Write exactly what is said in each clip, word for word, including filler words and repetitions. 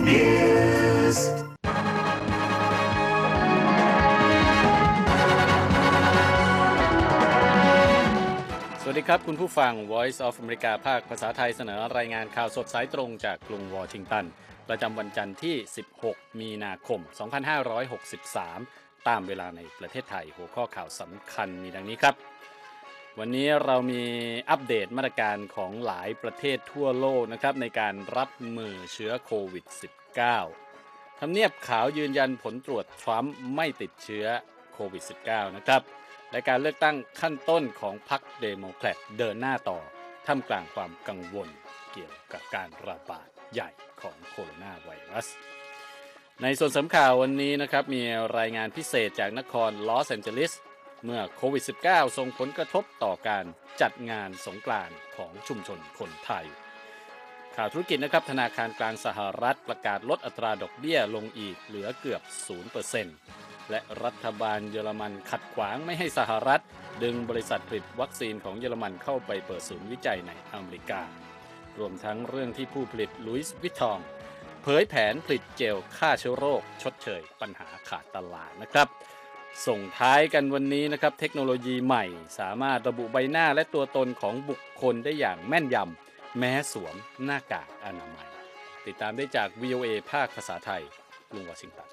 News สวัสดีครับคุณผู้ฟัง Voice of America ภาคภาษาไทยเสนอรายงานข่าวสดสายตรงจากกรุงวอชิงตันประจำวันจันทร์ที่สิบหกมีนาคมสองพันห้าร้อยหกสิบสามตามเวลาในประเทศไทยหัวข้อข่าวสำคัญมีดังนี้ครับวันนี้เรามีอัปเดตมาตรการของหลายประเทศทั่วโลกนะครับในการรับมือเชื้อโควิด สิบเก้า ทำเนียบขาวยืนยันผลตรวจทรัมป์ไม่ติดเชื้อโควิด สิบเก้า นะครับและการเลือกตั้งขั้นต้นของพรรคเดโมแครตเดินหน้าต่อท่ามกลางความกังวลเกี่ยวกับการระบาดใหญ่ของโคโรนาไวรัสในส่วนสำคัญวันนี้นะครับมีรายงานพิเศษจากนครลอสแอนเจลิสเมื่อโควิด สิบเก้า ส่งผลกระทบต่อการจัดงานสงกรานต์ของชุมชนคนไทยข่าวธุรกิจนะครับธนาคารกลางสหรัฐประกาศลดอัตราดอกเบี้ยลงอีกเหลือเกือบ ศูนย์เปอร์เซ็นต์ และรัฐบาลเยอรมันขัดขวางไม่ให้สหรัฐดึงบริษัทผลิตวัคซีนของเยอรมันเข้าไปเปิดศูนย์วิจัยในอเมริการวมทั้งเรื่องที่ผู้ผลิตลุยส์วิตตองเผยแผนผลิตเจลฆ่าเชื้อโรคชดเชยปัญหาขาดตลาดนะครับส่งท้ายกันวันนี้นะครับเทคโนโลยีใหม่สามารถระบุใบหน้าและตัวตนของบุคคลได้อย่างแม่นยำแม้สวมหน้ากากอนามัยติดตามได้จาก วี โอ เอ ภาคภาษาไทยกรุงวอชิงตัน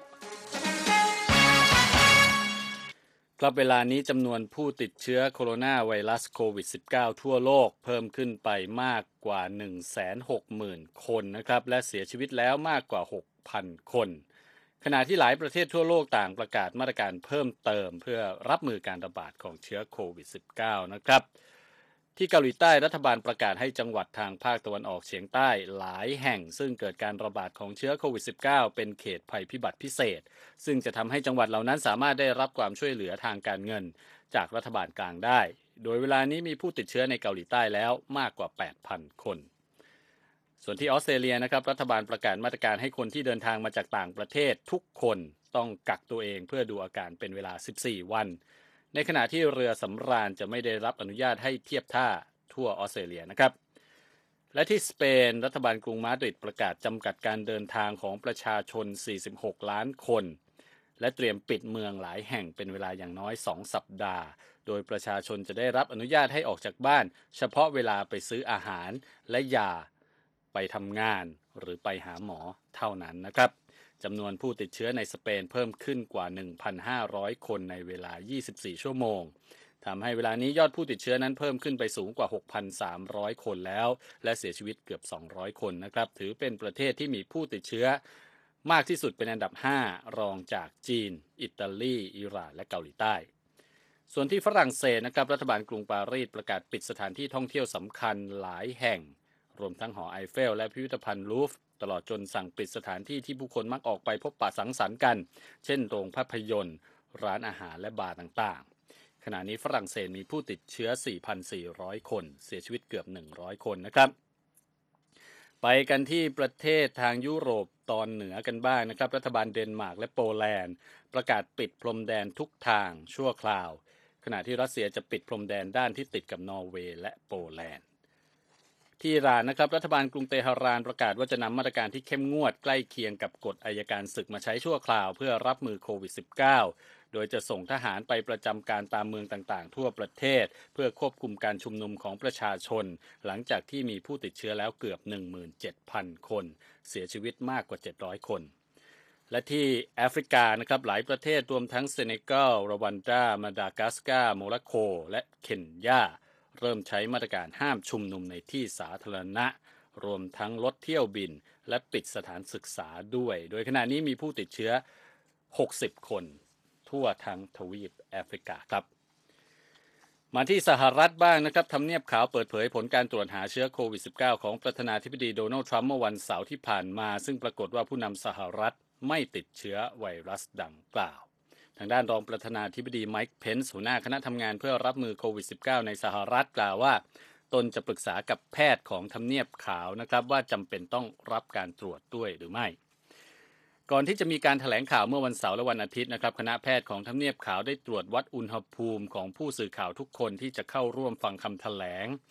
ครับเวลานี้จำนวนผู้ติดเชื้อโคโรนาไวรัสโควิด สิบเก้า ทั่วโลกเพิ่มขึ้นไปมากกว่า หนึ่งแสนหกหมื่น คนนะครับและเสียชีวิตแล้วมากกว่า หกพัน คนขณะที่หลายประเทศทั่วโลกต่างประกาศมาตรการเพิ่มเติมเพื่อรับมือการระบาดของเชื้อโควิด สิบเก้า นะครับที่เกาหลีใต้รัฐบาลประกาศให้จังหวัดทางภาคตะวันออกเฉียงใต้หลายแห่งซึ่งเกิดการระบาดของเชื้อโควิด สิบเก้า เป็นเขตภัยพิบัติพิเศษซึ่งจะทำให้จังหวัดเหล่านั้นสามารถได้รับความช่วยเหลือทางการเงินจากรัฐบาลกลางได้โดยเวลานี้มีผู้ติดเชื้อในเกาหลีใต้แล้วมากกว่า แปดพัน คนส่วนที่ออสเตรเลียนะครับรัฐบาลประกาศมาตรการให้คนที่เดินทางมาจากต่างประเทศทุกคนต้องกักตัวเองเพื่อดูอาการเป็นเวลาสิบสี่วันในขณะที่เรือสำราญจะไม่ได้รับอนุญาตให้เทียบท่าทั่วออสเตรเลียนะครับและที่สเปนรัฐบาลกรุงมาดริดประกาศจำกัดการเดินทางของประชาชนสี่สิบหกล้านคนและเตรียมปิดเมืองหลายแห่งเป็นเวลาอย่างน้อยสองสัปดาห์โดยประชาชนจะได้รับอนุญาตให้ออกจากบ้านเฉพาะเวลาไปซื้ออาหารและยาไปทำงานหรือไปหาหมอเท่านั้นนะครับจำนวนผู้ติดเชื้อในสเปนเพิ่มขึ้นกว่า หนึ่งพันห้าร้อย คนในเวลายี่สิบสี่ชั่วโมงทำให้เวลานี้ยอดผู้ติดเชื้อนั้นเพิ่มขึ้นไปสูงกว่า หกพันสามร้อย คนแล้วและเสียชีวิตเกือบสองร้อยคนนะครับถือเป็นประเทศที่มีผู้ติดเชื้อมากที่สุดเป็นอันดับห้ารองจากจีนอิตาลีอิหร่านและเกาหลีใต้ส่วนที่ฝรั่งเศสนะครับรัฐบาลกรุงปารีสประกาศปิดสถานที่ท่องเที่ยวสำคัญหลายแห่งรวมทั้งหอไอเฟลและพิพิธภัณฑ์ลูฟร์ตลอดจนสั่งปิดสถานที่ที่ผู้คนมักออกไปพบปะสังสรรค์กันเช่นโรงภาพยนตร์ร้านอาหารและบาร์ต่างๆขณะนี้ฝรั่งเศสมีผู้ติดเชื้อ สี่พันสี่ร้อย คนเสียชีวิตเกือบหนึ่งร้อยคนนะครับไปกันที่ประเทศทางยุโรปตอนเหนือกันบ้างนะครับรัฐบาลเดนมาร์กและโปแลนด์ประกาศปิดพรมแดนทุกทางชั่วคราวขณะที่รัสเซียจะปิดพรมแดนด้านที่ติดกับนอร์เวย์และโปแลนด์ที่อิหร่านนะครับรัฐบาลกรุงเตหะรานประกาศว่าจะนำมาตรการที่เข้มงวดใกล้เคียงกับกฎอัยการศึกมาใช้ชั่วคราวเพื่อรับมือโควิด สิบเก้า โดยจะส่งทหารไปประจำการตามเมืองต่างๆทั่วประเทศเพื่อควบคุมการชุมนุมของประชาชนหลังจากที่มีผู้ติดเชื้อแล้วเกือบ หนึ่งหมื่นเจ็ดพัน คนเสียชีวิตมากกว่าเจ็ดร้อยคนและที่แอฟริกานะครับหลายประเทศรวมทั้งเซเนกัลรวันดามาดากัสการ์โมร็อกโกและเคนยาเริ่มใช้มาตรการห้ามชุมนุมในที่สาธารณะรวมทั้งลดเที่ยวบินและปิดสถานศึกษาด้วยโดยขณะนี้มีผู้ติดเชื้อหกสิบคนทั่วทั้งทวีปแอฟริกาครับมาที่สหรัฐบ้างนะครับทำเนียบขาวเปิดเผยผลการตรวจหาเชื้อโควิด สิบเก้า ของประธานาธิบดีโดนัลด์ทรัมป์เมื่อวันเสาร์ที่ผ่านมาซึ่งปรากฏว่าผู้นำสหรัฐไม่ติดเชื้อไวรัสดังกล่าวทางด้านรองประธานาธิบดีไมค์เพนซ์หัวหน้าคณะทำงานเพื่อรับมือโควิด สิบเก้า ในสหรัฐกล่าวว่าตนจะปรึกษากับแพทย์ของทำเนียบขาวนะครับว่าจำเป็นต้องรับการตรวจด้วยหรือไม่ก่อนที่จะมีการแถลงข่าวเมื่อวันเสาร์และวันอาทิตย์นะครับคณะแพทย์ของทำเนียบขาวได้ตรวจวัดอุณหภูมิของผู้สื่อข่าวทุกคนที่จะเข้าร่วมฟังคำแถลง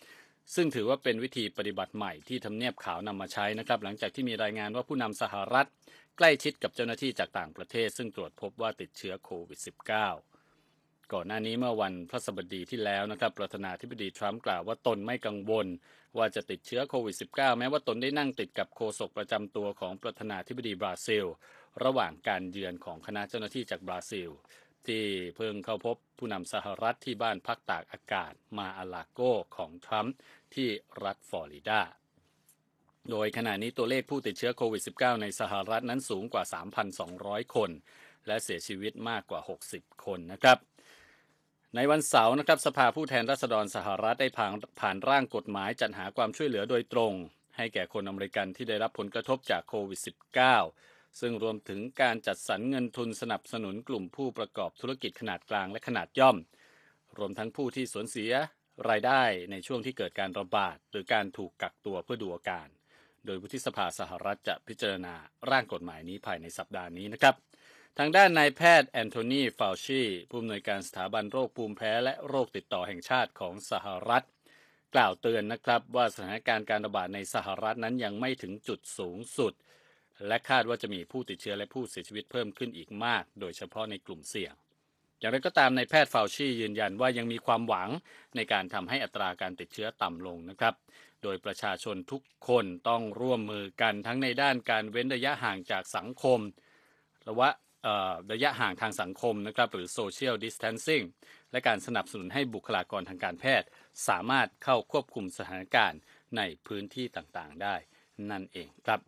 ซึ่งถือว่าเป็นวิธีปฏิบัติใหม่ที่ทำเนียบขาวนำมาใช้นะครับหลังจากที่มีรายงานว่าผู้นำสหรัฐใกล้ชิดกับเจ้าหน้าที่จากต่างประเทศซึ่งตรวจพบว่าติดเชื้อโควิด สิบเก้า ก่อนหน้านี้เมื่อวันพฤหัสบดีที่แล้วนะครับประธานาธิบดีทรัมป์กล่าวว่าตนไม่กังวลว่าจะติดเชื้อโควิด สิบเก้า แม้ว่าตนได้นั่งติดกับโฆษกประจำตัวของประธานาธิบดีบราซิลระหว่างการเยือนของคณะเจ้าหน้าที่จากบราซิลที่เพิ่งเข้าพบผู้นำสหรัฐที่บ้านพักตากอากาศมาอาลาโกของทรัมป์ที่รัฐฟลอริดาโดยขณะนี้ตัวเลขผู้ติดเชื้อโควิด สิบเก้า ในสหรัฐนั้นสูงกว่า สามพันสองร้อย คนและเสียชีวิตมากกว่า หกสิบ คนนะครับในวันเสาร์นะครับสภาผู้แทนราษฎรสหรัฐได้ผ่านผ่านร่างกฎหมายจัดหาความช่วยเหลือโดยตรงให้แก่คนอเมริกันที่ได้รับผลกระทบจากโควิด สิบเก้า ซึ่งรวมถึงการจัดสรรเงินทุนสนับสนุนกลุ่มผู้ประกอบธุรกิจขนาดกลางและขนาดย่อมรวมทั้งผู้ที่สูญเสียรายได้ในช่วงที่เกิดการระบาดหรือการถูกกักตัวเพื่อดูอาการโดยวุฒิสภาสหรัฐจะพิจารณาร่างกฎหมายนี้ภายในสัปดาห์นี้นะครับทางด้านนายแพทย์แอนโทนี ฟาวชีผู้อำนวยการสถาบันโรคภูมิแพ้และโรคติดต่อแห่งชาติของสหรัฐกล่าวเตือนนะครับว่าสถานการณ์การระบาดในสหรัฐนั้นยังไม่ถึงจุดสูงสุดและคาดว่าจะมีผู้ติดเชื้อและผู้เสียชีวิตเพิ่มขึ้นอีกมากโดยเฉพาะในกลุ่มเสี่ยงอย่างไรก็ตามนายแพทย์ฟาวชียืนยันว่ายังมีความหวังในการทำให้อัตราการติดเชื้อต่ำลงนะครับโดยประชาชนทุกคนต้องร่วมมือกันทั้งในด้านการเว้นระยะห่างจากสังคมหรือว่าระยะห่างทางสังคมนะครับหรือ social distancing และการสนับสนุนให้บุคลากรทางการแพทย์สามารถเข้าควบคุมสถานการณ์ในพื้นที่ต่างๆได้นั่นเองครับ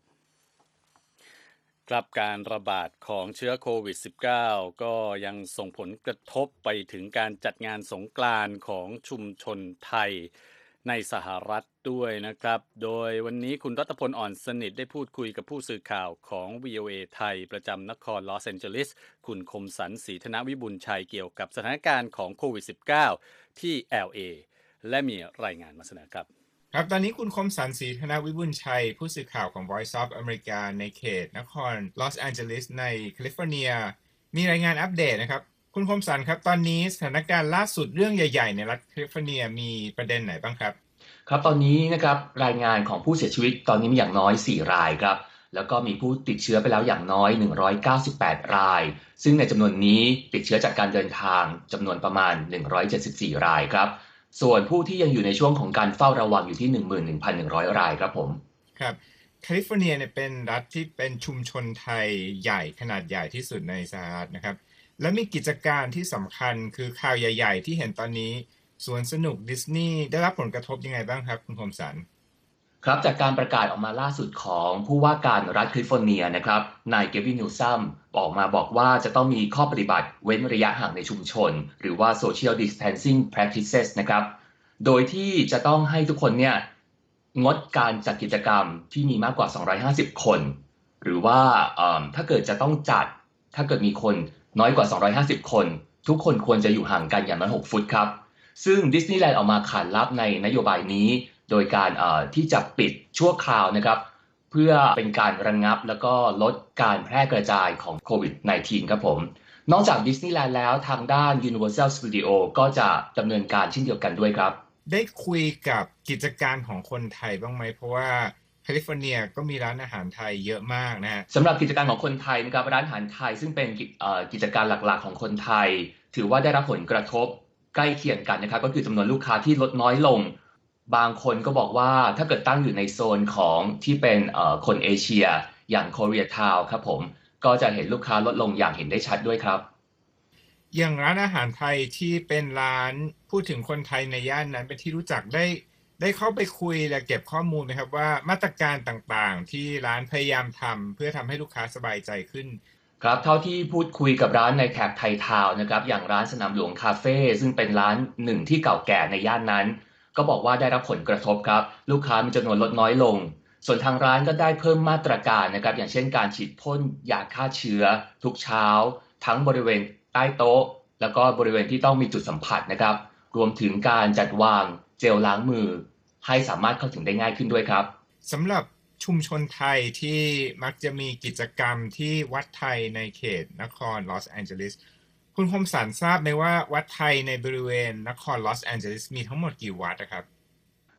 ครับการระบาดของเชื้อโควิด สิบเก้า ก็ยังส่งผลกระทบไปถึงการจัดงานสงกรานต์ของชุมชนไทยในสหรัฐด้วยนะครับโดยวันนี้คุณรัตพลอ่อนสนิทได้พูดคุยกับผู้สื่อข่าวของ วี โอ เอ ไทยประจำนครลอสแอนเจลิสคุณคมสันต์ศรีธนวิบุญชัยเกี่ยวกับสถานการณ์ของโควิด สิบเก้า ที่ แอล เอ และมีรายงานมาเสนอครับครับตอนนี้คุณคมสันต์ศรีธนวิบุญชัยผู้สื่อข่าวของ Voice of America ในเขตนครลอสแอนเจลิสในแคลิฟอร์เนียมีรายงานอัปเดตนะครับคุณคมสันต์ครับตอนนี้สถานการณ์ล่าสุดเรื่องใหญ่ๆในรัฐแคลิฟอร์เนียมีประเด็นไหนบ้างครับครับตอนนี้นะครับรายงานของผู้เสียชีวิตตอนนี้มีอย่างน้อยสี่รายครับแล้วก็มีผู้ติดเชื้อไปแล้วอย่างน้อยหนึ่งร้อยเก้าสิบแปดรายซึ่งในจำนวนนี้ติดเชื้อจากการเดินทางจำนวนประมาณหนึ่งร้อยเจ็ดสิบสี่รายครับส่วนผู้ที่ยังอยู่ในช่วงของการเฝ้าระวังอยู่ที่ หนึ่งหมื่นหนึ่งพันหนึ่งร้อย รายครับผมครับแคลิฟอร์เนียเนี่ยเป็นรัฐที่เป็นชุมชนไทยใหญ่ขนาดใหญ่ที่สุดในสหรัฐนะครับและมีกิจการที่สำคัญคือข่าวใหญ่ๆที่เห็นตอนนี้สวนสนุกดิสนีย์ได้รับผลกระทบยังไงบ้างครับคุณคมสันต์ครับจากการประกาศออกมาล่าสุดของผู้ว่าการรัฐแคลิฟอร์เนียนะครับนายเกวิน นิวซัมออกมาบอกว่าจะต้องมีข้อปฏิบัติเว้นระยะห่างในชุมชนหรือว่า social distancing practices นะครับโดยที่จะต้องให้ทุกคนเนี่ยงดการจัดกิจกรรมที่มีมากกว่าสองร้อยห้าสิบคนหรือว่าถ้าเกิดจะต้องจัดถ้าเกิดมีคนน้อยกว่าสองร้อยห้าสิบคนทุกคนควรจะอยู่ห่างกันอย่างน้อยหกฟุตครับซึ่งดิสนีย์แลนด์ออกมาขานรับในนโยบายนี้โดยการที่จะปิดชั่วคราวนะครับเพื่อเป็นการระงับแล้วก็ลดการแพร่กระจายของโควิด สิบเก้า ครับผมนอกจากดิสนีย์แลนด์แล้วทางด้าน Universal Studio ก็จะดำเนินการเช่นเดียวกันด้วยครับได้คุยกับกิจการของคนไทยบ้างไหมเพราะว่าแคลิฟอร์เนียก็มีร้านอาหารไทยเยอะมากนะฮะสำหรับกิจการของคนไทยนะครับร้านอาหารไทยซึ่งเป็นกิจการหลักๆของคนไทยถือว่าได้รับผลกระทบใกล้เคียงกันนะครับก็คือจำนวนลูกค้าที่ลดน้อยลงบางคนก็บอกว่าถ้าเกิดตั้งอยู่ในโซนของที่เป็นคนเอเชียอย่างโคเรียทาวน์ครับผมก็จะเห็นลูกค้าลดลงอย่างเห็นได้ชัดด้วยครับอย่างร้านอาหารไทยที่เป็นร้านพูดถึงคนไทยในย่านนั้นเป็นที่รู้จักได้ได้เข้าไปคุยและเก็บข้อมูลไหมครับว่ามาตรการต่างๆที่ร้านพยายามทำเพื่อทำให้ลูกค้าสบายใจขึ้นครับเท่าที่พูดคุยกับร้านในแถบไทยทาวน์นะครับอย่างร้านสนามหลวงคาเฟ่ซึ่งเป็นร้านหนึ่งที่เก่าแก่ในย่านนั้นก็บอกว่าได้รับผลกระทบครับลูกค้ามีจำนวนลดน้อยลงส่วนทางร้านก็ได้เพิ่มมาตรการนะครับอย่างเช่นการฉีดพ่นยาฆ่าเชื้อทุกเช้าทั้งบริเวณใต้โต๊ะแล้วก็บริเวณที่ต้องมีจุดสัมผัสนะครับรวมถึงการจัดวางเจลล้างมือให้สามารถเข้าถึงได้ง่ายขึ้นด้วยครับสำหรับชุมชนไทยที่มักจะมีกิจกรรมที่วัดไทยในเขตนครลอสแอนเจลิสคุณคมสันต์ทราบไหมว่าวัดไทยในบริเวณนครลอสแอนเจลิสมีทั้งหมดกี่วัดนะครับ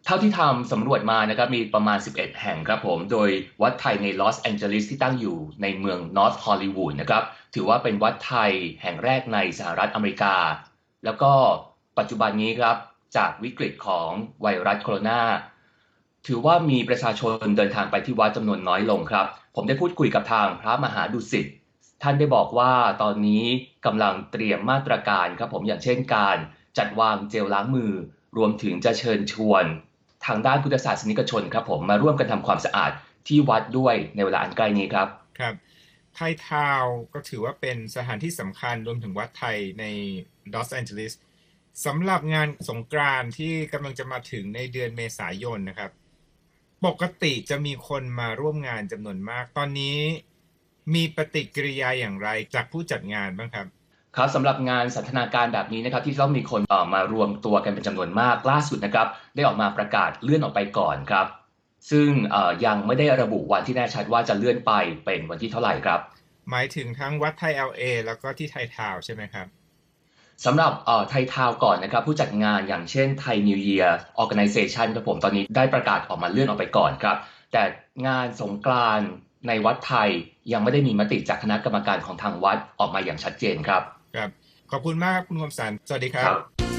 เท่าที่ทำสำรวจมานะครับมีประมาณสิบเอ็ดแห่งครับผมโดยวัดไทยในลอสแองเจลิสที่ตั้งอยู่ในเมืองนอร์ทฮอลลีวูดนะครับถือว่าเป็นวัดไทยแห่งแรกในสหรัฐอเมริกาแล้วก็ปัจจุบันนี้ครับจากวิกฤตของไวรัสโคโรนาถือว่ามีประชาชนเดินทางไปที่วัดจำนวนน้อยลงครับผมได้พูดคุยกับทางพระมหาดุสิตท่านได้บอกว่าตอนนี้กำลังเตรียมมาตรการครับผมอย่างเช่นการจัดวางเจลล้างมือรวมถึงจะเชิญชวนทางด้านพุทธศาสนิกชนครับผมมาร่วมกันทำความสะอาดที่วัดด้วยในเวลาอันใกล้นี้ครับครับไทยทาวน์ก็ถือว่าเป็นสถานที่สำคัญรวมถึงวัดไทยในลอสแอนเจลิสสำหรับงานสงกรานต์ที่กำลังจะมาถึงในเดือนเมษายนนะครับปกติจะมีคนมาร่วมงานจำนวนมากตอนนี้มีปฏิกิริยาอย่างไรจากผู้จัดงานบ้างครับครับสำหรับงานสันทนาการแบบนี้นะครับที่ต้องมีคนออกมารวมตัวกันเป็นจำนวนมากล่าสุดนะครับได้ออกมาประกาศเลื่อนออกไปก่อนครับซึ่งยังไม่ได้ระบุวันที่แน่ชัดว่าจะเลื่อนไปเป็นวันที่เท่าไหร่ครับหมายถึงทั้งวัดไทย แอล เอ แล้วก็ที่ไทยทาวน์ใช่ไหมครับสำหรับไทยทาวน์ก่อนนะครับผู้จัดงานอย่างเช่นไทย New Year Organization ครับผมตอนนี้ได้ประกาศออกมาเลื่อนออกไปก่อนครับแต่งานสงกรานต์ในวัดไทยยังไม่ได้มีมติจากคณะกรรมการของทางวัดออกมาอย่างชัดเจนครับครับขอบคุณมากครับคุณคมสันต์สวัสดีครับ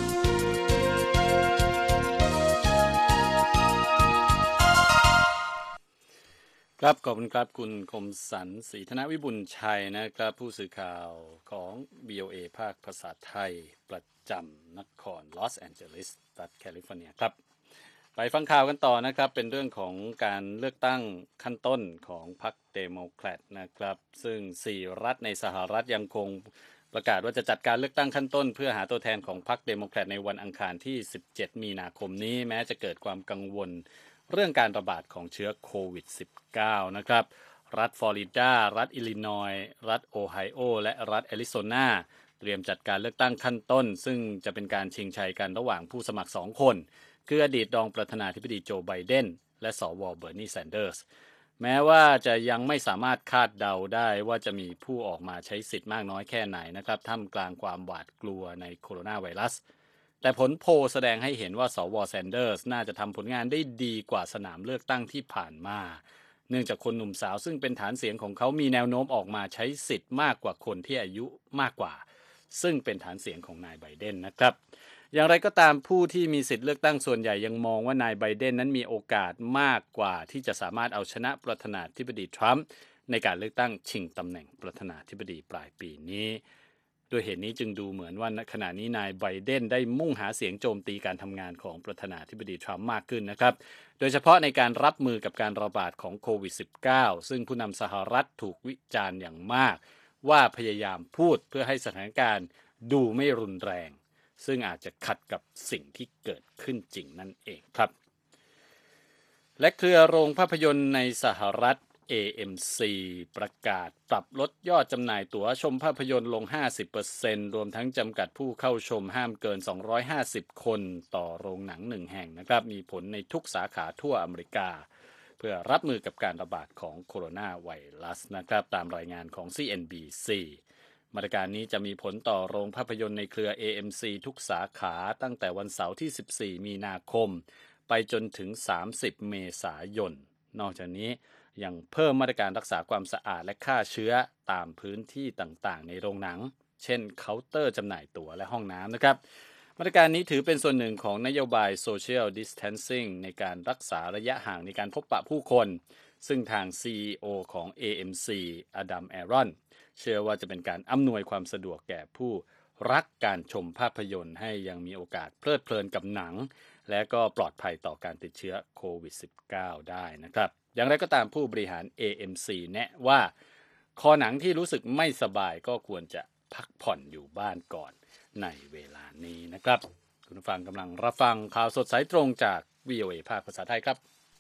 ครับขอบคุณครับคุณคมสันต์ศรีธนวิบุญชัยนะครับผู้สื่อข่าวของ บี โอ เอ ภาคภาษาไทยประจำนครลอสแอนเจลิสรัฐแคลิฟอร์เนียครับไปฟังข่าวกันต่อนะครับเป็นเรื่องของการเลือกตั้งขั้นต้นของพรรคเดโมแครตนะครับซึ่งสี่รัฐในสหรัฐยังคงประกาศว่าจะจัดการเลือกตั้งขั้นต้นเพื่อหาตัวแทนของพรรคเดโมแครตในวันอังคารที่สิบเจ็ดมีนาคมนี้แม้จะเกิดความกังวลเรื่องการระบาดของเชื้อโควิด สิบเก้า นะครับรัฐฟลอริดารัฐอิลลินอยส์รัฐโอไฮโอและรัฐแอริโซนาเตรียมจัดการเลือกตั้งขั้นต้นซึ่งจะเป็นการชิงชัยกันระหว่างผู้สมัครสองคนคืออดีตรองประธานาธิบดีโจไบเดนและสวเบอร์นีแซนเดอร์สแม้ว่าจะยังไม่สามารถคาดเดาได้ว่าจะมีผู้ออกมาใช้สิทธิ์มากน้อยแค่ไหนนะครับท่ามกลางความหวาดกลัวในโคโรนาไวรัสแต่ผลโพลแสดงให้เห็นว่าสวแซนเดอร์สน่าจะทำผลงานได้ดีกว่าสนามเลือกตั้งที่ผ่านมาเนื่องจากคนหนุ่มสาวซึ่งเป็นฐานเสียงของเขามีแนวโน้มออกมาใช้สิทธิ์มากกว่าคนที่อายุมากกว่าซึ่งเป็นฐานเสียงของนายไบเดนนะครับอย่างไรก็ตามผู้ที่มีสิทธิ์เลือกตั้งส่วนใหญ่ยังมองว่านายไบเดนนั้นมีโอกาสมากกว่าที่จะสามารถเอาชนะประธานาธิบดีทรัมป์ในการเลือกตั้งชิงตำแหน่งประธานาธิบดีปลายปีนี้ด้วยเหตุนี้จึงดูเหมือนว่าขณะนี้นายไบเดนได้มุ่งหาเสียงโจมตีการทำงานของประธานาธิบดีทรัมป์มากขึ้นนะครับโดยเฉพาะในการรับมือกับการระบาดของโควิด สิบเก้า ซึ่งผู้นำสหรัฐถูกวิจารณ์อย่างมากว่าพยายามพูดเพื่อให้สถานการณ์ดูไม่รุนแรงซึ่งอาจจะขัดกับสิ่งที่เกิดขึ้นจริงนั่นเองครับและเครือโรงภาพยนตร์ในสหรัฐ เอ เอ็ม ซี ประกาศปรับลดยอดจำหน่ายตั๋วชมภาพยนตร์ลง ห้าสิบเปอร์เซ็นต์ รวมทั้งจำกัดผู้เข้าชมห้ามเกินสองร้อยห้าสิบคนต่อโรงหนังหนึ่งแห่งนะครับมีผลในทุกสาขาทั่วอเมริกาเพื่อรับมือกับการระบาดของโคโรนาไวรัสนะครับตามรายงานของ ซี เอ็น บี ซี มาตรการนี้จะมีผลต่อโรงภาพยนตร์ในเครือ เอ เอ็ม ซี ทุกสาขาตั้งแต่วันเสาร์ที่สิบสี่มีนาคมไปจนถึงสามสิบเมษายนนอกจากนี้ยังเพิ่มมาตรการรักษาความสะอาดและฆ่าเชื้อตามพื้นที่ต่างๆในโรงหนังเช่นเคาน์เตอร์จำหน่ายตั๋วและห้องน้ำนะครับมาตรการนี้ถือเป็นส่วนหนึ่งของนโยบาย Social Distancing ในการรักษาระยะห่างในการพบปะผู้คนซึ่งทาง ซี อี โอ ของ เอ เอ็ม ซี อดัม แอรอนเชื่อว่าจะเป็นการอำนวยความสะดวกแก่ผู้รักการชมภาพยนตร์ให้ยังมีโอกาสเพลิดเพลินกับหนังและก็ปลอดภัยต่อการติดเชื้อโควิด สิบเก้า ได้นะครับอย่างไรก็ตามผู้บริหาร เอ เอ็ม ซี แนะว่าคอหนังที่รู้สึกไม่สบายก็ควรจะพักผ่อนอยู่บ้านก่อนในเวลานี้นะครับคุณผู้ฟังกำลังรับฟังข่าวสดสายตรงจาก วี โอ เอ ภาคภาษาไทยครับ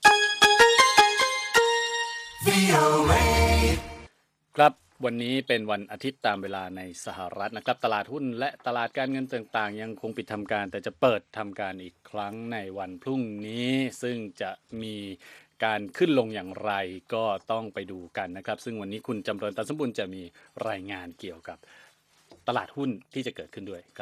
วี โอ เอ ครับวันนี้เป็นวันอาทิตย์ตามเวลาในสหรัฐนะครับตลาดหุ้นและตลาดการเงินต่างๆยังคงปิดทำการแต่จะเปิดทำการอีกครั้งในวันพรุ่งนี้ซึ่งจะมีการขึ้นลงอย่างไรก็ต้องไปดูกันนะครับซึ่งวันนี้คุณจำเริญตันสมบูรณ์จะมีรายงานเกี่ยวกับตลาดหุ้นที่จะเกิดขึ้นด้วยครับ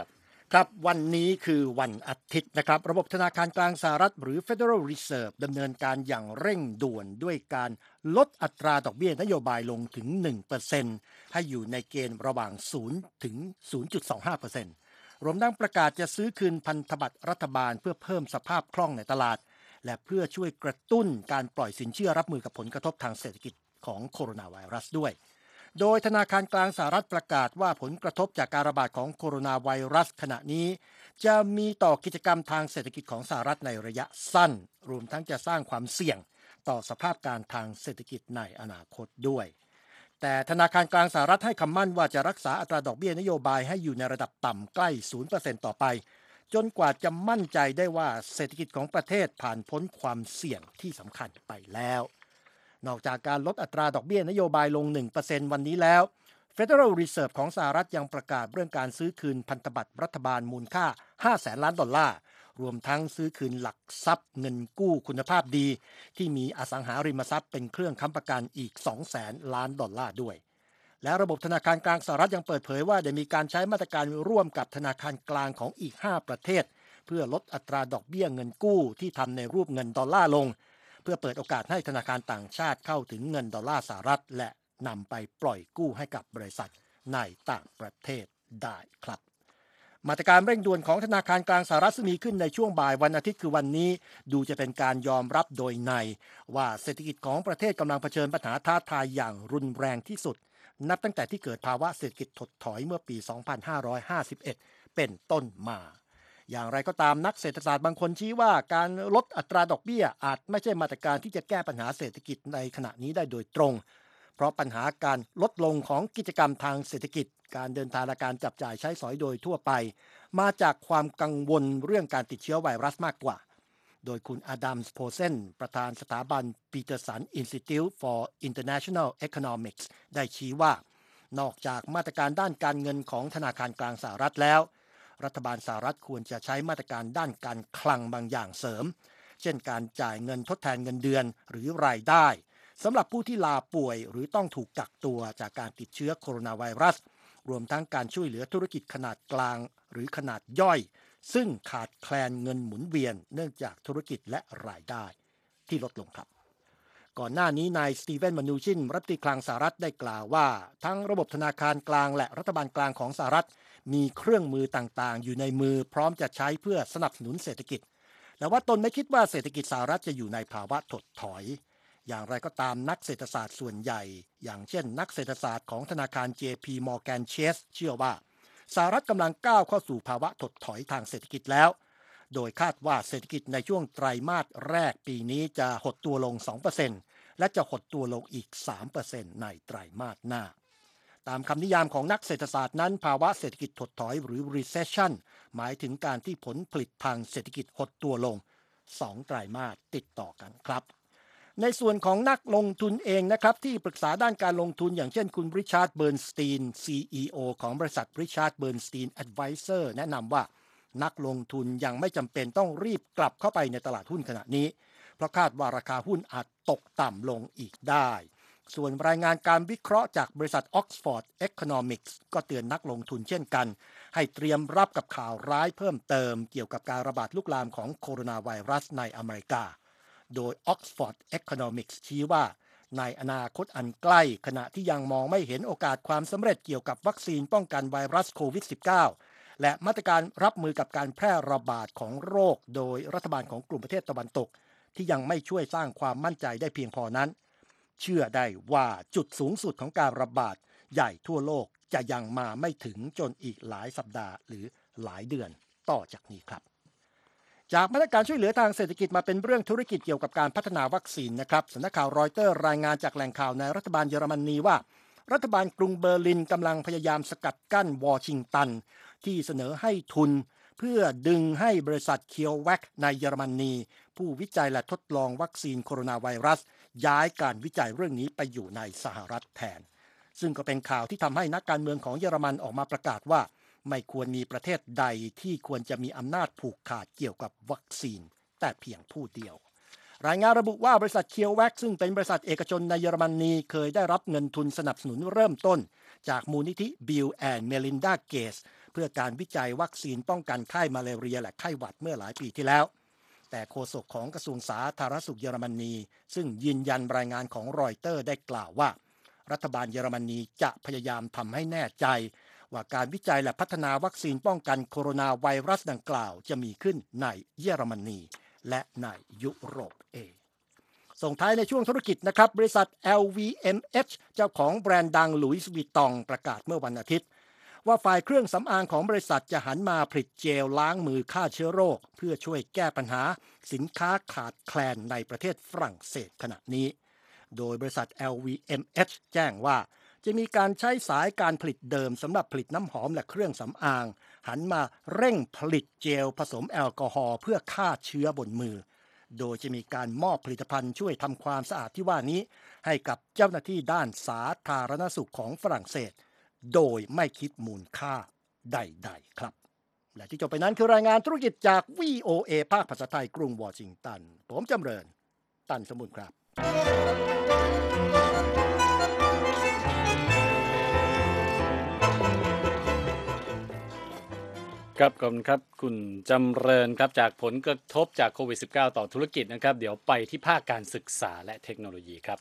ครับวันนี้คือวันอาทิตย์นะครับระบบธนาคารกลางสหรัฐหรือ Federal Reserve ดำเนินการอย่างเร่งด่วนด้วยการลดอัตราดอกเบี้ยนโยบายลงถึง หนึ่งเปอร์เซ็นต์ ให้อยู่ในเกณฑ์ระหว่างศูนย์ถึง ศูนย์จุดสองห้าเปอร์เซ็นต์ รวมทั้งประกาศจะซื้อคืนพันธบัตรรัฐบาลเพื่อเพิ่มสภาพคล่องในตลาดและเพื่อช่วยกระตุ้นการปล่อยสินเชื่อรับมือกับผลกระทบทางเศรษฐกิจของโคโรนาไวรัสด้วยโดยธนาคารกลางสหรัฐประกาศว่าผลกระทบจากการระบาดของโคโรนาไวรัสขณะนี้จะมีต่อกิจกรรมทางเศรษฐกิจของสหรัฐในระยะสั้นรวมทั้งจะสร้างความเสี่ยงต่อสภาพการทางเศรษฐกิจในอนาคตด้วยแต่ธนาคารกลางสหรัฐให้คำมั่นว่าจะรักษาอัตราดอกเบี้ยนโยบายให้อยู่ในระดับต่ำใกล้ ศูนย์เปอร์เซ็นต์ ต่อไปจนกว่าจะมั่นใจได้ว่าเศรษฐกิจของประเทศผ่านพ้นความเสี่ยงที่สำคัญไปแล้วนอกจากการลดอัตราดอกเบี้ยนโยบายลง หนึ่งเปอร์เซ็นต์ วันนี้แล้ว Federal Reserve ของสหรัฐยังประกาศเรื่องการซื้อคืนพันธบัตรรัฐบาลมูลค่าห้าแสนล้านดอลลาร์รวมทั้งซื้อคืนหลักทรัพย์เงินกู้คุณภาพดีที่มีอสังหาริมทรัพย์เป็นเครื่องค้ำประกันอีก สองแสนล้านดอลลาร์ด้วยและระบบธนาคารกลางสหรัฐยังเปิดเผยว่าได้มีการใช้มาตรการร่วมกับธนาคารกลางของอีกห้าประเทศเพื่อลดอัตราดอกเบี้ยเงินกู้ที่ทำในรูปเงินดอลลาร์ลงเพื่อเปิดโอกาสให้ธนาคารต่างชาติเข้าถึงเงินดอลลาร์สหรัฐและนำไปปล่อยกู้ให้กับบริษัทในต่างประเทศได้ครับมาตรการเร่งด่วนของธนาคารกลางสหรัฐซึ่งมีขึ้นในช่วงบ่ายวันอาทิตย์คือวันนี้ดูจะเป็นการยอมรับโดยในว่าเศรษฐกิจของประเทศกำลังเผชิญปัญหาท้าทายอย่างรุนแรงที่สุดนับตั้งแต่ที่เกิดภาวะเศรษฐกิจถดถอยเมื่อปี สองพันห้าร้อยห้าสิบเอ็ด เป็นต้นมาอย่างไรก็ตามนักเศรษฐศาสตร์บางคนชี้ว่าการลดอัตราดอกเบี้ยอาจไม่ใช่มาตรการที่จะแก้ปัญหาเศรษฐกิจในขณะนี้ได้โดยตรงเพราะปัญหาการลดลงของกิจกรรมทางเศรษฐกิจการเดินทางและการจับจ่ายใช้สอยโดยทั่วไปมาจากความกังวลเรื่องการติดเชื้อไวรัสมากกว่าโดยคุณอดัมส์โพเซนประธานสถาบัน Peterson Institute for International Economics ได้ชี้ว่านอกจากมาตรการด้านการเงินของธนาคารกลางสหรัฐแล้วรัฐบาลสหรัฐควรจะใช้มาตรการด้านการคลังบางอย่างเสริมเช่นการจ่ายเงินทดแทนเงินเดือนหรือรายได้สำหรับผู้ที่ลาป่วยหรือต้องถูกกักตัวจากการติดเชื้อโคโรนาไวรัสรวมทั้งการช่วยเหลือธุรกิจขนาดกลางหรือขนาดย่อยซึ่งขาดแคลนเงินหมุนเวียนเนื่องจากธุรกิจและรายได้ที่ลดลงครับก่อนหน้านี้นายสตีเวน มานูชินรัฐมนตรีคลังสหรัฐได้กล่าวว่าทั้งระบบธนาคารกลางและรัฐบาลกลางของสหรัฐมีเครื่องมือต่างๆอยู่ในมือพร้อมจะใช้เพื่อสนับสนุนเศรษฐกิจและว่าตนไม่คิดว่าเศรษฐกิจสหรัฐจะอยู่ในภาวะถดถอยอย่างไรก็ตามนักเศรษฐศาสตร์ส่วนใหญ่อย่างเช่นนักเศรษฐศาสตร์ของธนาคาร เจ พี Morgan Chase เชื่อว่าสหรัฐกำลังก้าวเข้าสู่ภาวะถดถอยทางเศรษฐกิจแล้วโดยคาดว่าเศรษฐกิจในช่วงไตรมาสแรกปีนี้จะหดตัวลง สองเปอร์เซ็นต์ และจะหดตัวลงอีก สามเปอร์เซ็นต์ ในไตรมาสหน้าตามคำนิยามของนักเศรษฐศาสตร์นั้นภาวะเศรษฐกิจถดถอยหรือ recession หมายถึงการที่ผลผลิตทางเศรษฐกิจหดตัวลงสองไตรมาสติดต่อกันครับในส่วนของนักลงทุนเองนะครับที่ปรึกษาด้านการลงทุนอย่างเช่นคุณริชาร์ดเบิร์นสตีน ซี อี โอ ของบริษัทริชาร์ดเบิร์นสตีนแอดไวเซอร์แนะนำว่านักลงทุนยังไม่จำเป็นต้องรีบกลับเข้าไปในตลาดหุ้นขณะนี้เพราะคาดว่าราคาหุ้นอาจตกต่ำลงอีกได้ส่วนรายงานการวิเคราะห์จากบริษัท Oxford Economics ก็เตือนนักลงทุนเช่นกันให้เตรียมรับกับข่าวร้ายเพิ่มเติมเกี่ยวกับการระบาดลุกลามของโคโรนาไวรัสในอเมริกาโดย Oxford Economics ชี้ว่าในอนาคตอันใกล้ขณะที่ยังมองไม่เห็นโอกาสความสำเร็จเกี่ยวกับวัคซีนป้องกันไวรัสโควิด สิบเก้า และมาตรการรับมือกับการแพร่ระบาดของโรคโดยรัฐบาลของกลุ่มประเทศตะวันตกที่ยังไม่ช่วยสร้างความมั่นใจได้เพียงพอนั้นเชื่อได้ว่าจุดสูงสุดของการระบาดใหญ่ทั่วโลกจะยังมาไม่ถึงจนอีกหลายสัปดาห์หรือหลายเดือนต่อจากนี้ครับจากมาตรการช่วยเหลือทางเศรษฐกิจมาเป็นเรื่องธุรกิจเกี่ยวกับการพัฒนาวัคซีนนะครับสำนักข่าวรอยเตอร์รายงานจากแหล่งข่าวในรัฐบาลเยอรมนีว่ารัฐบาลกรุงเบอร์ลินกำลังพยายามสกัดกั้นวอชิงตันที่เสนอให้ทุนเพื่อดึงให้บริษัทเคียวแวคในเยอรมนีผู้วิจัยและทดลองวัคซีนโคโรนาไวรัสย้ายการวิจัยเรื่องนี้ไปอยู่ในสหรัฐแทนซึ่งก็เป็นข่าวที่ทำให้นักการเมืองของเยอรมันออกมาประกาศว่าไม่ควรมีประเทศใดที่ควรจะมีอำนาจผูกขาดเกี่ยวกับวัคซีนแต่เพียงผู้เดียวรายงานระบุว่าบริษัทเคียวแวคซึ่งเป็นบริษัทเอกชนในเยอรมนีเคยได้รับเงินทุนสนับสนุนเริ่มต้นจากมูลนิธิ Bill and Melinda Gates เพื่อการวิจัยวัคซีนป้องกันไข้มาลาเรียและไข้หวัดเมื่อหลายปีที่แล้วแต่โฆษกของกระทรวงสาธารณสุขเยอรมนีซึ่งยืนยันรายงานของรอยเตอร์ได้กล่าวว่ารัฐบาลเยอรมนีจะพยายามทำให้แน่ใจว่าการวิจัยและพัฒนาวัคซีนป้องกันโคโรนาไวรัสดังกล่าวจะมีขึ้นในเยอรมนีและในยุโรปเองส่งท้ายในช่วงธุรกิจนะครับบริษัท แอล วี เอ็ม เอช เจ้าของแบรนด์ดังหลุยส์วิตตองประกาศเมื่อวันอาทิตย์ว่าฝ่ายเครื่องสำอางของบริษัทจะหันมาผลิตเจลล้างมือฆ่าเชื้อโรคเพื่อช่วยแก้ปัญหาสินค้าขาดแคลนในประเทศฝรั่งเศสขณะนี้โดยบริษัท แอล วี เอ็ม เอช แจ้งว่าจะมีการใช้สายการผลิตเดิมสำหรับผลิตน้ำหอมและเครื่องสำอางหันมาเร่งผลิตเจลผสมแอลกอฮอล์เพื่อฆ่าเชื้อบนมือโดยจะมีการมอบผลิตภัณฑ์ช่วยทำความสะอาดที่ว่านี้ให้กับเจ้าหน้าที่ด้านสาธารณสุขของฝรั่งเศสโดยไม่คิดมูลค่าใดๆครับและที่จบไปนั้นคือรายงานธุรกิจจาก วี โอ เอ ภาคภาษาไทยกรุงวอชิงตันผมจำเริญตันสมุนครับครับขอบคุณครับคุณจำเริญครับจากผลกระทบจากโควิด สิบเก้า ต่อธุรกิจนะครับเดี๋ยวไปที่ภาคการศึกษาและเทคโนโลยีครับ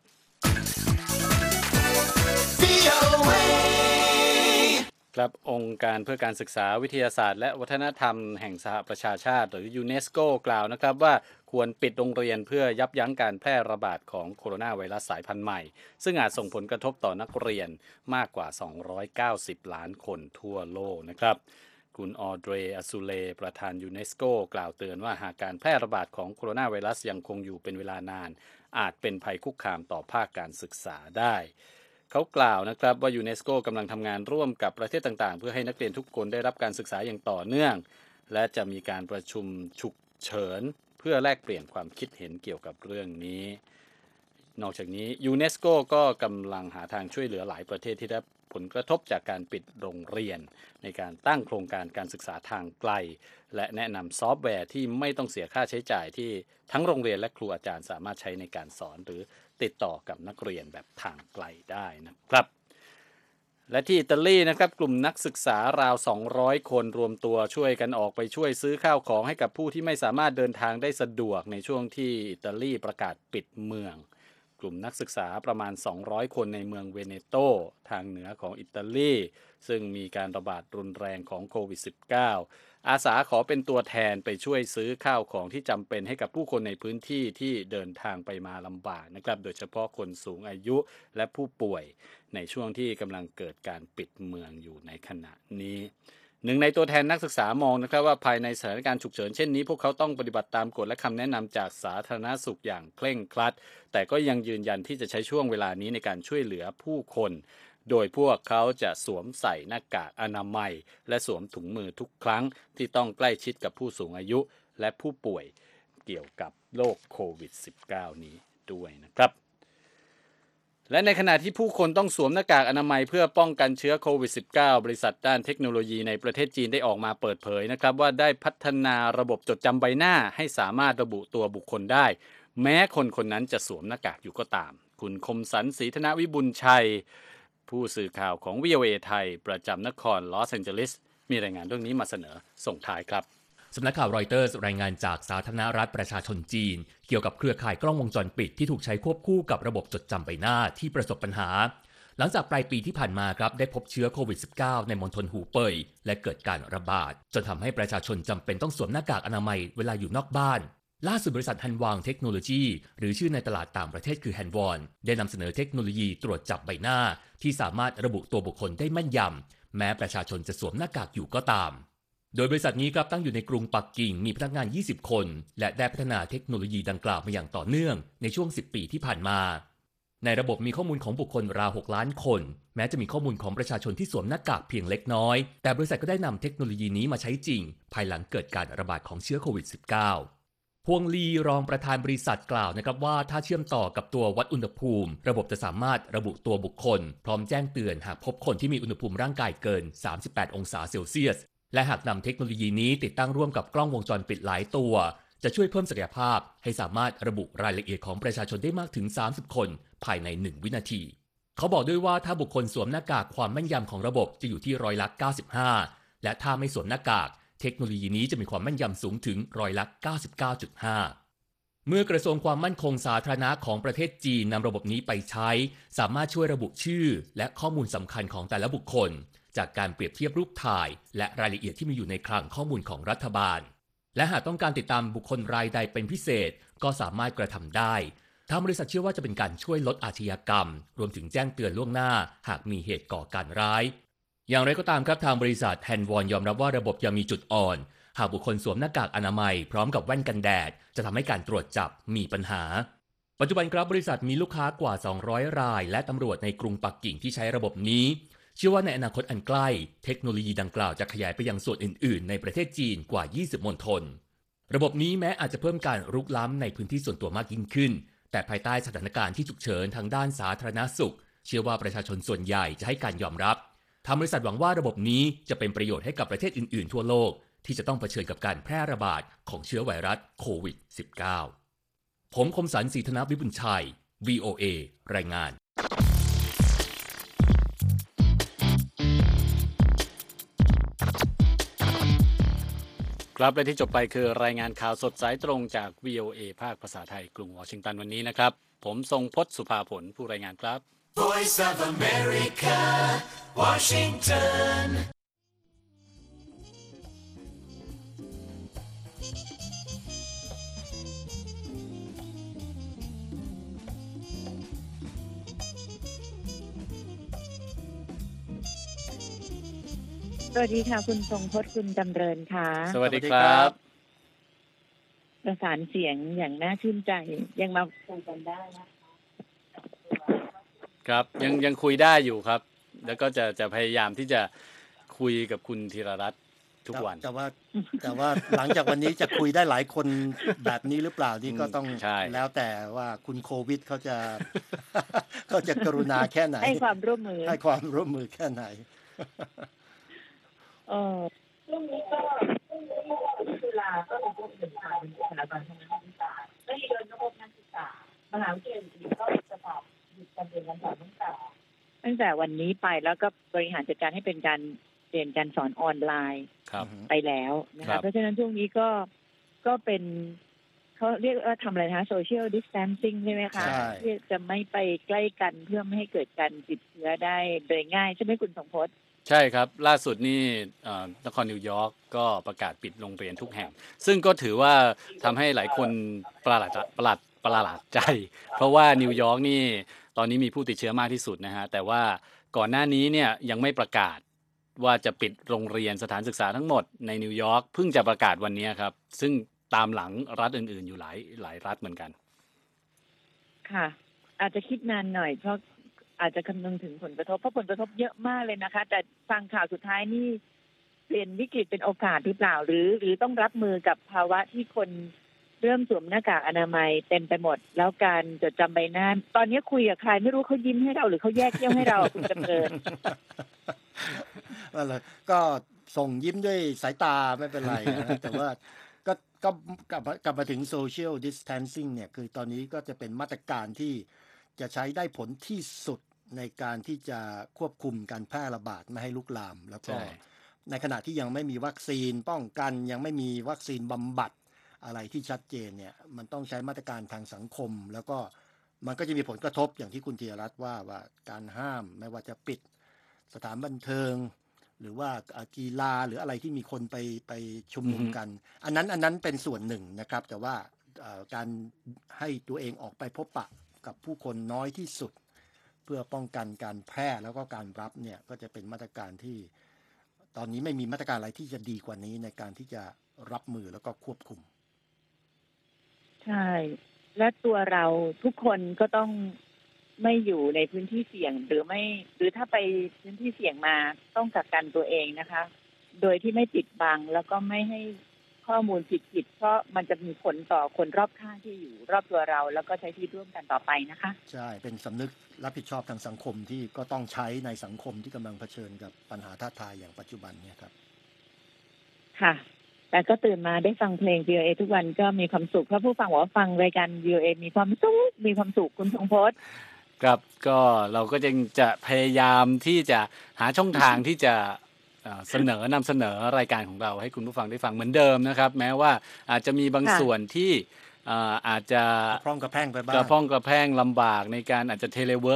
ครับองค์การเพื่อการศึกษาวิทยาศาสตร์และวัฒนธรรมแห่งสหประชาชาติหรือยูเนสโกกล่าวนะครับว่าควรปิดโรงเรียนเพื่อยับยั้งการแพร่ระบาดของโคโรนาไวรัสสายพันธุ์ใหม่ซึ่งอาจส่งผลกระทบต่อนักเรียนมากกว่าสองร้อยเก้าสิบล้านคนทั่วโลกนะครับคุณออเดรอซูเลประธานยูเนสโกกล่าวเตือนว่าหากการแพร่ระบาดของโคโรนาไวรัสยังคงอยู่เป็นเวลานานอาจเป็นภัยคุกคามต่อภาคการศึกษาได้เขากล่าวนะครับว่ายูเนสโกกำลังทำงานร่วมกับประเทศต่างๆเพื่อให้นักเรียนทุกคนได้รับการศึกษาอย่างต่อเนื่องและจะมีการประชุมฉุกเฉินเพื่อแลกเปลี่ยนความคิดเห็นเกี่ยวกับเรื่องนี้นอกจากนี้ยูเนสโกก็กำลังหาทางช่วยเหลือหลายประเทศที่ได้ผลกระทบจากการปิดโรงเรียนในการตั้งโครงการการศึกษาทางไกลและแนะนำซอฟต์แวร์ที่ไม่ต้องเสียค่าใช้จ่ายที่ทั้งโรงเรียนและครูอาจารย์สามารถใช้ในการสอนหรือติดต่อกับนักเรียนแบบทางไกลได้นะครับและที่อิตาลีนะครับกลุ่มนักศึกษาราวสองร้อยคนรวมตัวช่วยกันออกไปช่วยซื้อข้าวของให้กับผู้ที่ไม่สามารถเดินทางได้สะดวกในช่วงที่อิตาลีประกาศปิดเมืองกลุ่มนักศึกษาประมาณสองร้อยคนในเมืองเวเนโตทางเหนือของอิตาลีซึ่งมีการระบาดรุนแรงของโควิด สิบเก้า อาสาขอเป็นตัวแทนไปช่วยซื้อข้าวของที่จำเป็นให้กับผู้คนในพื้นที่ที่เดินทางไปมาลำบากนะครับโดยเฉพาะคนสูงอายุและผู้ป่วยในช่วงที่กำลังเกิดการปิดเมืองอยู่ในขณะนี้หนึ่งในตัวแทนนักศึกษามองนะครับว่าภายในสถานการณ์ฉุกเฉินเช่นนี้พวกเขาต้องปฏิบัติตามกฎและคำแนะนำจากสาธารณสุขอย่างเคร่งครัดแต่ก็ยังยืนยันที่จะใช้ช่วงเวลานี้ในการช่วยเหลือผู้คนโดยพวกเขาจะสวมใส่หน้ากากอนามัยและสวมถุงมือทุกครั้งที่ต้องใกล้ชิดกับผู้สูงอายุและผู้ป่วยเกี่ยวกับโรคโควิด สิบเก้า นี้ด้วยนะครับและในขณะที่ผู้คนต้องสวมหน้ากากอนามัยเพื่อป้องกันเชื้อโควิด สิบเก้า บริษัทด้านเทคโนโลยีในประเทศจีนได้ออกมาเปิดเผยนะครับว่าได้พัฒนาระบบจดจำใบหน้าให้สามารถระบุตัวบุคคลได้แม้คนคนนั้นจะสวมหน้ากากอยู่ก็ตามคุณคมสันต์ ศรีธนวิบุญชัยผู้สื่อข่าวของ วี โอ เอ ไทยประจำนครลอสแองเจลิสมีรายงานเรื่องนี้มาเสนอส่งท้ายครับสำนักข่าวรอยเตอร์สรายงานจากสาธารณรัฐประชาชนจีนเกี่ยวกับเครือข่ายกล้องวงจรปิดที่ถูกใช้ควบคู่กับระบบจดจำใบหน้าที่ประสบปัญหาหลังจากปลายปีที่ผ่านมาครับได้พบเชื้อโควิด สิบเก้า ในมณฑลหูเป่ยและเกิดการระบาดจนทำให้ประชาชนจำเป็นต้องสวมหน้ากากอนามัยเวลาอยู่นอกบ้านล่าสุดบริษัทฮันวางเทคโนโลยีหรือชื่อในตลาดต่างประเทศคือฮันวอนได้นำเสนอเทคโนโลยีตรวจจับใบหน้าที่สามารถระบุตัวบุคคลได้แม่นยำแม้ประชาชนจะสวมหน้ากากอยู่ก็ตามโดยบริษัทนี้ครับตั้งอยู่ในกรุงปักกิ่งมีพนักงานยี่สิบคนและได้พัฒนาเทคโนโลยีดังกล่าวมาอย่างต่อเนื่องในช่วงสิบปีที่ผ่านมาในระบบมีข้อมูลของบุคคลราวหกล้านคนแม้จะมีข้อมูลของประชาชนที่สวมหน้ากากเพียงเล็กน้อยแต่บริษัทก็ได้นำเทคโนโลยีนี้มาใช้จริงภายหลังเกิดการระบาดของเชื้อโควิด สิบเก้า พวงลีรองประธานบริษัทกล่าวนะครับว่าถ้าเชื่อมต่อกับตัววัดอุณหภูมิระบบจะสามารถระบุตัวบุคคลพร้อมแจ้งเตือนหากพบคนที่มีอุณหภูมิร่างกายเกินสามสิบแปดองศาเซลเซียสและหากนำเทคโนโลยีนี้ติดตั้งร่วมกับกล้องวงจรปิดหลายตัวจะช่วยเพิ่มศักยภาพให้สามารถระบุรายละเอียดของประชาชนได้มากถึงสามสิบคนภายในหนึ่งวินาทีเขาบอกด้วยว่าถ้าบุคคลสวมหน้ากากความแม่นยำของระบบจะอยู่ที่ร้อยละเก้าสิบห้าและถ้าไม่สวมหน้ากากเทคโนโลยีนี้จะมีความแม่นยำสูงถึงร้อยละ เก้าสิบเก้าจุดห้า เมื่อกระทรวงความมั่นคงสาธารณะของประเทศจีนนำระบบนี้ไปใช้สามารถช่วยระบุชื่อและข้อมูลสำคัญของแต่ละบุคคลจากการเปรียบเทียบรูปถ่ายและรายละเอียดที่มีอยู่ในคลังข้อมูลของรัฐบาลและหากต้องการติดตามบุคคลรายใดเป็นพิเศษก็สามารถกระทำได้ทางบริษัทเชื่อว่าจะเป็นการช่วยลดอาชญากรรมรวมถึงแจ้งเตือนล่วงหน้าหากมีเหตุก่อการร้ายอย่างไรก็ตามครับทางบริษัทแฮนวอนยอมรับว่าระบบยังมีจุดอ่อนหากบุคคลสวมหน้ากากอนามัยพร้อมกับแว่นกันแดดจะทำให้การตรวจจับมีปัญหาปัจจุบันครับบริษัทมีลูกค้ากว่าสองร้อยรายและตำรวจในกรุงปักกิ่งที่ใช้ระบบนี้เชื่อว่าในอนาคตอันใกล้เทคโนโลยีดังกล่าวจะขยายไปยังส่วนอื่นๆในประเทศจีนกว่ายี่สิบมณฑลระบบนี้แม้อาจจะเพิ่มการรุกล้ำในพื้นที่ส่วนตัวมากยิ่งขึ้นแต่ภายใต้สถานการณ์ที่ฉุกเฉินทางด้านสาธารณสุขเชื่อว่าประชาชนส่วนใหญ่จะให้การยอมรับทางบริษัทหวังว่าระบบนี้จะเป็นประโยชน์ให้กับประเทศอื่นๆทั่วโลกที่จะต้องเผชิญกับการแพร่ระบาดของเชื้อไวรัสโควิด สิบเก้า ผมคมสันต์ ศรีธนวิบุญชัย วี โอ เอ รายงานครับและที่จบไปคือรายงานข่าวสดสายตรงจาก วี โอ เอ ภาคภาษาไทยกรุงวอชิงตันวันนี้นะครับผมทรงพจน์สุภาผลผู้รายงานครับ Voice of America Washington สวัสดีค่ะคุณทรงพจน์คุณจำเริญค่ะสวัสดีครับประสานเสียงอย่างน่าชื่นใจยังมาคุยกันได้นะครับยังยังคุยได้อยู่ครับแล้วก็จะจะพยายามที่จะคุยกับคุณธีรรัตน์ทุกวันแต่ว่าแต่ว่าหลังจากวันนี้จะคุยได้หลายคนแบบนี้หรือเปล่านี่ก็ต้องแล้วแต่ว่าคุณโควิดเขาจะเขาจะกรุณาแค่ไหนให้ความร่วมมือให้ความร่วมมือแค่ไหนเออเรื่องนี้ก็เรื่องนี้ก็จุฬาก็เป็นผู้ศึกษาเป็นบุคลากรทางการศึกษาไม่ได้เดินระบบนักศึกษามหาวิทยาลัยอื่นก็จะสอบหยุดการเรียนการสอนตั้งแต่ตั้งแต่วันนี้ไปแล้วก็บริหารจัดการให้เป็นการเรียนการสอนออนไลน์ไปแล้วนะคะเพราะฉะนั้นช่วงนี้ก็ก็เป็นเขาเรียกว่าทำอะไรนะ social distancing ใช่ไหมคะที่จะไม่ไปใกล้กันเพื่อไม่ให้เกิดการติดเชื้อได้โดยง่ายใช่ไหมคุณสมพจน์ใช่ครับล่าสุดนี่นครนิวยอร์กก็ประกาศปิดโรงเรียนทุกแห่งซึ่งก็ถือว่าทำให้หลายคนประหลาดประหลาดประหลาดใจเพราะว่านิวยอร์กนี่ตอนนี้มีผู้ติดเชื้อมากที่สุดนะฮะแต่ว่าก่อนหน้านี้เนี่ยยังไม่ประกาศว่าจะปิดโรงเรียนสถานศึกษาทั้งหมดในนิวยอร์กเพิ่งจะประกาศวันนี้ครับซึ่งตามหลังรัฐอื่นๆอยู่หลายหลายรัฐเหมือนกันค่ะอาจจะคิดนานหน่อยเพราะอาจจะคำนึงถึงผลกระทบเพราะผลกระทบเยอะมากเลยนะคะแต่ฟังข่าวสุดท้ายนี่เปลี่ยนวิกฤตเป็นโอกาสหรือเปล่าหรือหรือต้องรับมือกับภาวะที่คนเริ่มสวมหน้ากากอนามัยเต็มไปหมดแล้วการจดจำใบหน้าตอนนี้คุยกับใครไม่รู้เขายิ้มให้เราหรือเขาแยกเขี้ยวให้เราคุณจำเริญก็ส่งยิ้มด้วยสายตาไม่เป็นไรนะแต่ว่าก็ก็กลับกลับมาถึง social distancing เนี่ยคือตอนนี้ก็จะเป็นมาตรการที่จะใช้ได้ผลที่สุดในการที่จะควบคุมการแพร่ระบาดไม่ให้ลุกลามแล้วก็ในขณะที่ยังไม่มีวัคซีนป้องกันยังไม่มีวัคซีนบำบัดอะไรที่ชัดเจนเนี่ยมันต้องใช้มาตรการทางสังคมแล้วก็มันก็จะมีผลกระทบอย่างที่คุณธีรรัตน์ว่าว่าการห้ามไม่ว่าจะปิดสถานบันเทิงหรือว่ากีฬาหรืออะไรที่มีคนไปไปชุมนุมกันอันนั้นอันนั้นเป็นส่วนหนึ่งนะครับแต่ว่าการให้ตัวเองออกไปพบปะกับผู้คนน้อยที่สุดเพื่อป้องกันการแพร่แล้วก็การรับเนี่ยก็จะเป็นมาตรการที่ตอนนี้ไม่มีมาตรการอะไรที่จะดีกว่านี้ในการที่จะรับมือแล้วก็ควบคุมใช่และตัวเราทุกคนก็ต้องไม่อยู่ในพื้นที่เสี่ยงหรือไม่หรือถ้าไปพื้นที่เสี่ยงมาต้องกักกันตัวเองนะคะโดยที่ไม่ปิดบังแล้วก็ไม่ให้ข้อมูลผิดๆเพราะมันจะมีผลต่อคนรอบข้างที่อยู่รอบตัวเราแล้วก็ใช้ชีวิตร่วมกันต่อไปนะคะใช่เป็นสำนึกรับผิดชอบทางสังคมที่ก็ต้องใช้ในสังคมที่กำลังเผชิญกับปัญหาท้าทายอย่างปัจจุบันเนี่ยครับค่ะแต่ก็ตื่นมาได้ฟังเพลง วี โอ เอ ทุกวันก็มีความสุขเพราะผู้ฟังบอกว่าฟังรายการ วี โอ เอ มีความสุขมีความสุขคุณทรงพจน์ครับก็เราก็จะจะพยายามที่จะหาช่องทางที่จะเสนอนำเสนอรายการของเราให้คุณผู้ฟังได้ฟังเหมือนเดิมนะครับแม้ว่าอาจจะมีบางส่วนที่อาจจะกระพร่องกระแพร่งไปบ้างกระพร่องกระแพร่งลำบากในการอาจจะเทเลเวิร์